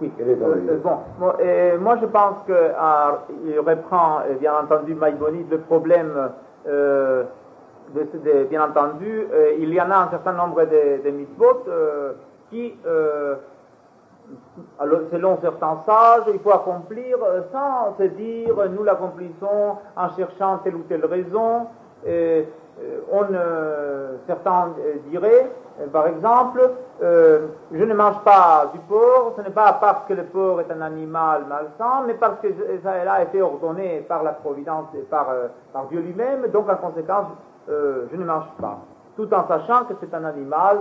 Oui, quelle est dans moi je pense qu'il reprend, bien entendu, Maïmonide, le problème bien entendu, il y en a un certain nombre de mitzvot qui, selon certains sages, il faut accomplir sans se dire nous l'accomplissons en cherchant telle ou telle raison. Certains diraient, par exemple, je ne mange pas du porc, ce n'est pas parce que le porc est un animal malsain, mais parce que ça a été ordonné par la providence et par Dieu lui-même, donc en conséquence, je ne mange pas. Tout en sachant que c'est un animal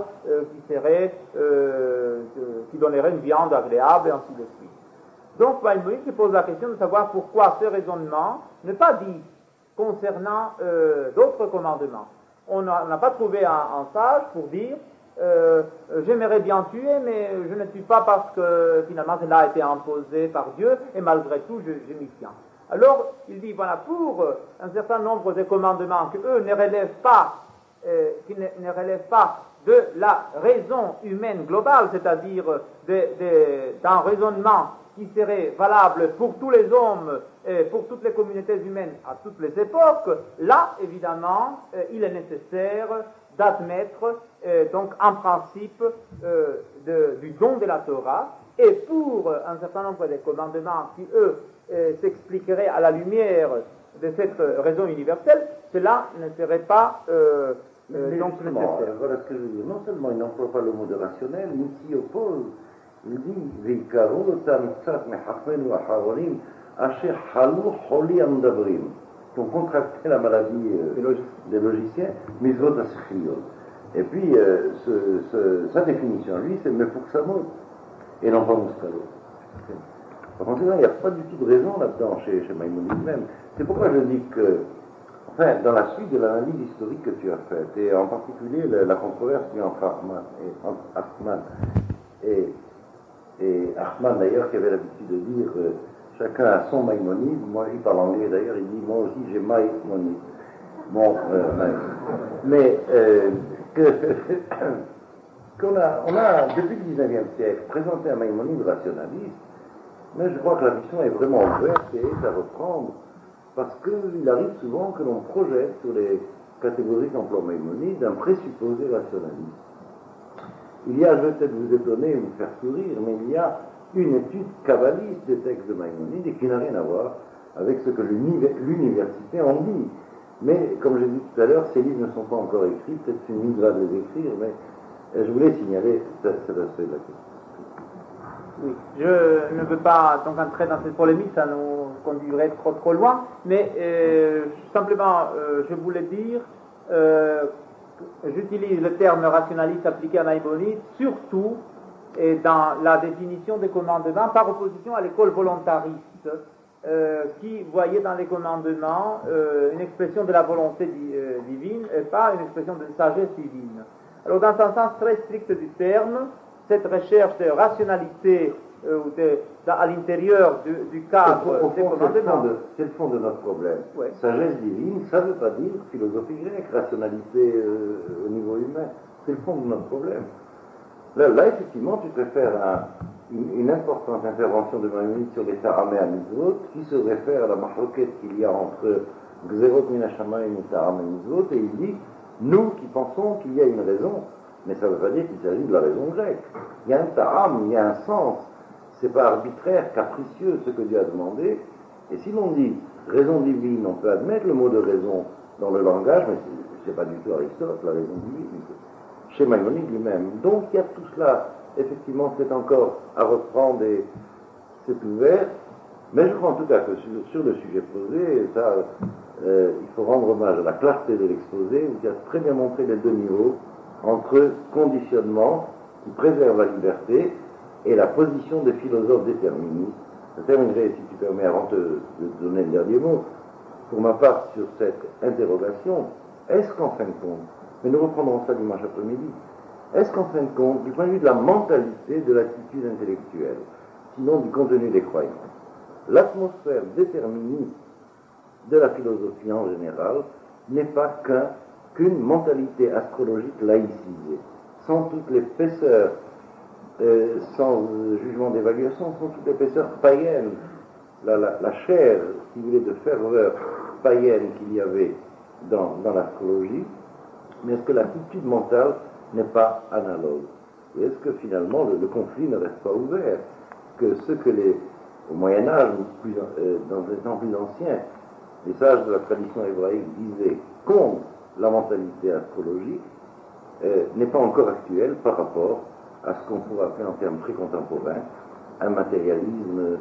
qui donnerait une viande agréable et ainsi de suite. Donc, Maïmonide se pose la question de savoir pourquoi ce raisonnement n'est pas dit concernant d'autres commandements. On n'a pas trouvé un sage pour dire j'aimerais bien tuer, mais je ne tue pas parce que finalement cela a été imposé par Dieu et malgré tout je m'y tiens. Alors il dit voilà, pour un certain nombre de commandements que eux ne relèvent pas, de la raison humaine globale, c'est-à-dire d'un raisonnement qui serait valable pour tous les hommes et pour toutes les communautés humaines à toutes les époques, là, évidemment, il est nécessaire d'admettre donc un principe du don de la Torah, et pour un certain nombre de commandements qui, eux, s'expliqueraient à la lumière de cette raison universelle, cela ne serait pas donc nécessaire. Voilà ce que je veux dire. Non seulement il n'emploie pas le mot de rationnel, mais il s'y oppose. Il dit Vikaru tamitsat mehachmenu aharonim asher halu holi amdabrim, qui ont contracté la maladie des logiciens, misvot aschiot. Et puis, sa définition, lui, c'est mefuksamot, et non pas muskalo. Par conséquent, il n'y a pas du tout de raison là-dedans chez Maïmonide même. C'est pourquoi je dis que, enfin, dans la suite de l'analyse historique que tu as faite, et en particulier la controverse entre Achman et Achman d'ailleurs, qui avait l'habitude de dire chacun a son Maïmonide, moi il parle anglais d'ailleurs, il dit moi aussi j'ai Maïmonide. Bon, mais on a depuis le 19e siècle présenté un Maïmonide rationaliste, mais je crois que la mission est vraiment ouverte et est à reprendre, parce qu'il arrive souvent que l'on projette sur les catégories qu'emploie Maïmonide un présupposé rationaliste. Il y a, je vais peut-être vous étonner ou vous faire sourire, mais il y a une étude kabbaliste des textes de Maïmonide et qui n'a rien à voir avec ce que l'université en dit. Mais, comme j'ai dit tout à l'heure, ces livres ne sont pas encore écrits, peut-être une mise à les écrire, mais je voulais signaler cet aspect de la question. Oui, je ne veux pas donc entrer dans cette polémique, ça nous conduirait trop loin, mais simplement, je voulais dire, j'utilise le terme rationaliste appliqué à Maïmonide, surtout dans la définition des commandements, par opposition à l'école volontariste, qui voyait dans les commandements une expression de la volonté divine et pas une expression de sagesse divine. Alors, dans un sens très strict du terme, cette recherche de rationalité à l'intérieur du cadre des commandements. C'est le fond de notre problème. Ouais. Sagesse divine, ça ne veut pas dire philosophie grecque, rationalité au niveau humain. C'est le fond de notre problème. Là effectivement, tu peux faire une importante intervention de Maïmonide sur les Taramé à Mitzvot, qui se réfère à la marloquette qu'il y a entre Gzerot Minashamayim et Taramé Mitzvot, et il dit, nous qui pensons qu'il y a une raison, mais ça ne veut pas dire qu'il s'agit de la raison grecque. Il y a un taram, il y a un sens. C'est pas arbitraire, capricieux ce que Dieu a demandé. Et si l'on dit raison divine, on peut admettre le mot de raison dans le langage, mais c'est pas du tout Aristote, la raison divine. Chez Maïmonide lui-même. Donc il y a tout cela, effectivement, c'est encore à reprendre et c'est ouvert. Mais je crois en tout cas que sur le sujet posé, ça, il faut rendre hommage à la clarté de l'exposé, où il a très bien montré les deux niveaux entre conditionnement qui préserve la liberté et la position des philosophes déterministes. Je terminerai, si tu permets, avant de donner le dernier mot, pour ma part, sur cette interrogation, est-ce qu'en fin de compte, mais nous reprendrons ça dimanche après-midi, est-ce qu'en fin de compte, du point de vue de la mentalité, de l'attitude intellectuelle, sinon du contenu des croyances, l'atmosphère déterministe de la philosophie en général n'est pas qu'une mentalité astrologique laïcisée, sans toute l'épaisseur sans jugement d'évaluation, sont toute l'épaisseur païenne, la chair, si vous voulez, de ferveur païenne qu'il y avait dans l'astrologie. Mais est-ce que l'attitude mentale n'est pas analogue? Et est-ce que finalement le conflit ne reste pas ouvert? Que ce que au Moyen-Âge, ou dans les temps plus anciens, les sages de la tradition hébraïque disaient contre la mentalité astrologique, n'est pas encore actuel par rapport à ce qu'on pourrait appeler en termes très contemporains un matérialisme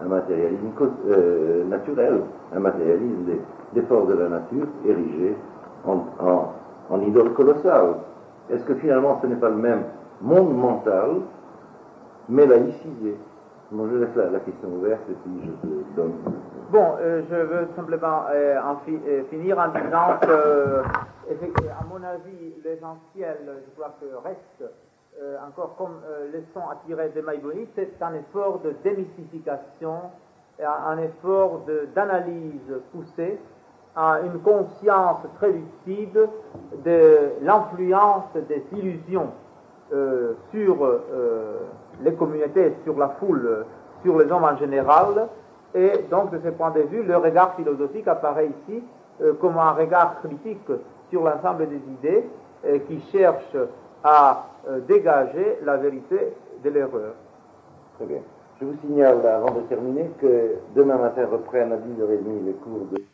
naturel, un matérialisme des forces de la nature érigé en idole colossale. Est-ce que finalement ce n'est pas le même monde mental, mais laïcisé? Bon, je laisse la question ouverte et puis je te donne. Bon, je veux simplement finir en disant que, à mon avis, l'essentiel, je crois que reste encore comme leçon à tirer de Maïmonide, c'est un effort de démystification, un effort d'analyse poussée, une conscience très lucide de l'influence des illusions sur les communautés, sur la foule, sur les hommes en général. Et donc, de ce point de vue, le regard philosophique apparaît ici comme un regard critique sur l'ensemble des idées qui cherchent à dégager la vérité de l'erreur. Très bien. Je vous signale, avant de terminer, que demain matin reprennent à 10h30 les cours de